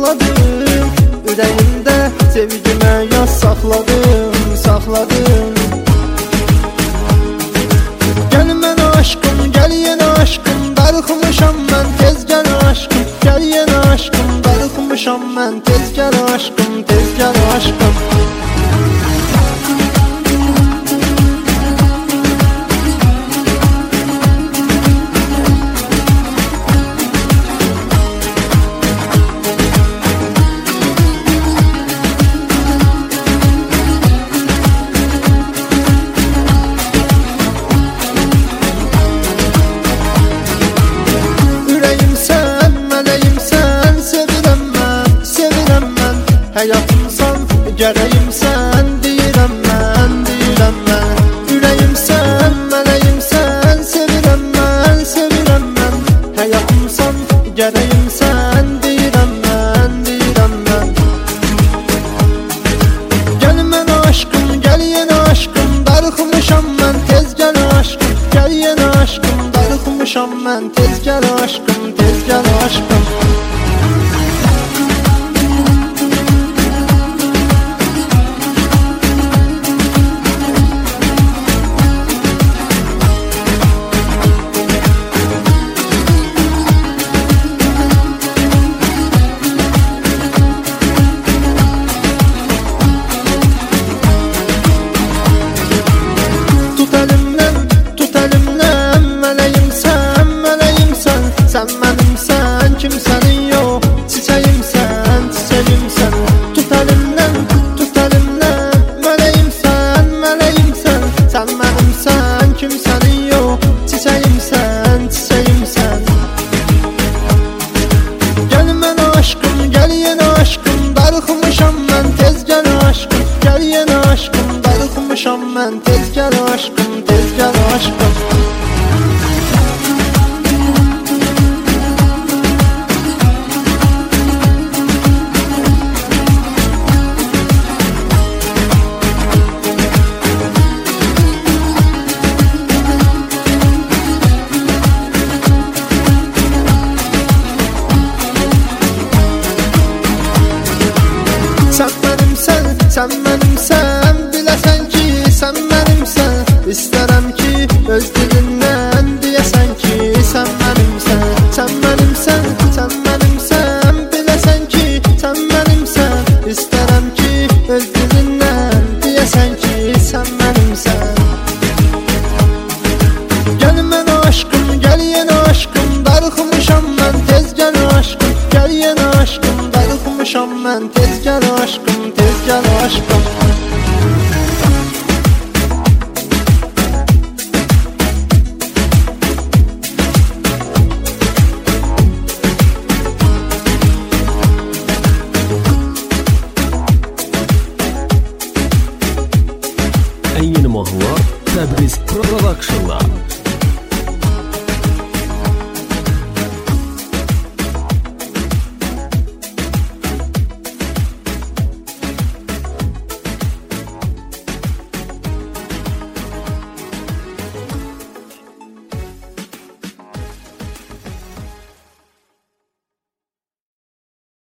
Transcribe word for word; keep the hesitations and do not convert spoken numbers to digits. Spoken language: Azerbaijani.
saxladım, ürəyimdə sevgimə yaz saxladım, saxladım. Gəl mənə aşkım, gəl yenə aşkım, darıxmışam mən, tez gəl aşkım, gəl yenə aşkım, darıxmışam mən, tez gəl aşkım, tez gəl aşkım. Həyatımsan, gərəyimsən, deyirəm mən, deyirəm mən. Ürəyimsən, mələyimsən, sevirəm mən, sevirəm mən. Həyatımsan, gərəyimsən, deyirəm mən, deyirəm mən. Gəl mənə aşkım, gəl yenə aşkım, darıxmışam mən, tez gəl aşkım, gəl yenə aşkım, darıxmışam mən, tez gəl aşkım, tez gəl aşkım. Sən mənimsən, kimsənin yox, çiçəyimsən, çiçəyimsən. Tut əlimdən, tut əlimdən, mələyimsən, mələyimsən. Sən mənimsən, kimsənin yox, çiçəyimsən, çiçəyimsən. Gəl mənə aşkım, gəl yenə aşkım, darıxmışam mən, tez gəl aşkım, gəl yenə aşkım, darıxmışam mən, tez gəl aşkım, tez gəl aşkım. Sən mənimsən, sən mənimsən, biləsən ki, sən mənimsən. İstərəm ki, öz dilindən deyəsən ki, sən mənimsən. Sən mənimsən, sən mənimsən, biləsən ki, sən mənimsən. İstərəm ki, öz dilindən deyəsən ki, sən mənimsən. Gəl mənə aşkım, gəl yenə aşkım, darıxmışam mən, tez gəl aşkım, gəl yenə aşkım, darıxmışam mən, tez gəl aşkım, tez gəl aşkım. Ən yeni mahnılar Təbriz Production'la.